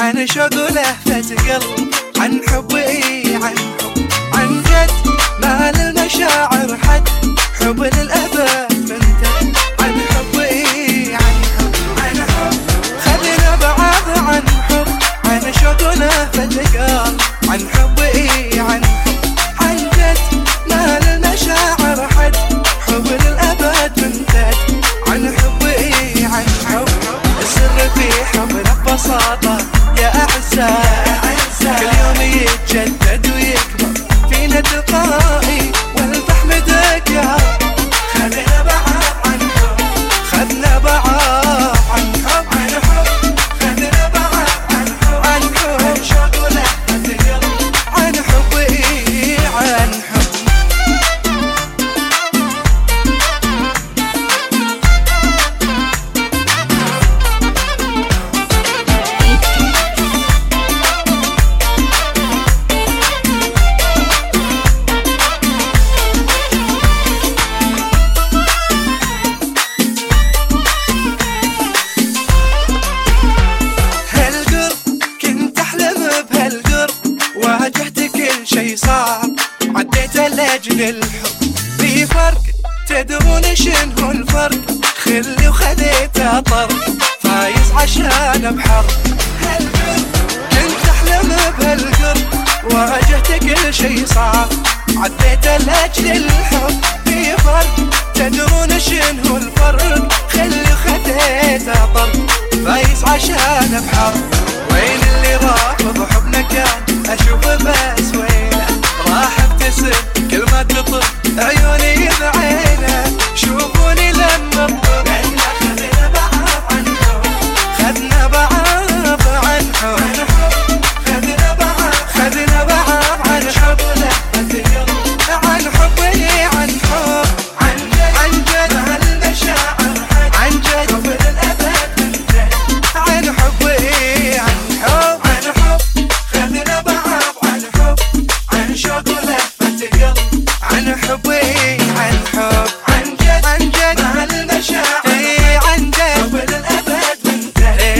عن شوق ولهفة قلب، عن حبي عن حب عن جد ما للمشاعر حد، حب للأبد منتهى عن حبي عن حب عن حب، خلينا بعاد عن حب عن شوق ولهفة قلب، عن حبي عن حب عن جد ما للمشاعر حد، حب للأبد منتهى عن حبي عن حب. السر في حبنا ببساطة يا أعزائي، كل يوم يتجدد ويكبر فينا تلقائي، والفحم ذكر خذنا بعض عن حب، خذنا بعض عن حب عن حب، خذنا بعض عن حب عن حب، عن شوق ولهفة قلب، عن حبي عن حب. واجهت كل شي صعب، عديت لأجل الحب، في فرق تدرون شنو الفرق، خلي وخليته طرف، فايز عشان بحرب هالقرب، كنت أحلم بهالقرب، واجهت كل شي صعب، عديت لأجل الحب، في فرق تدرون شنو الفرق، خلي وخليته طرف، فايز عشان بحرب.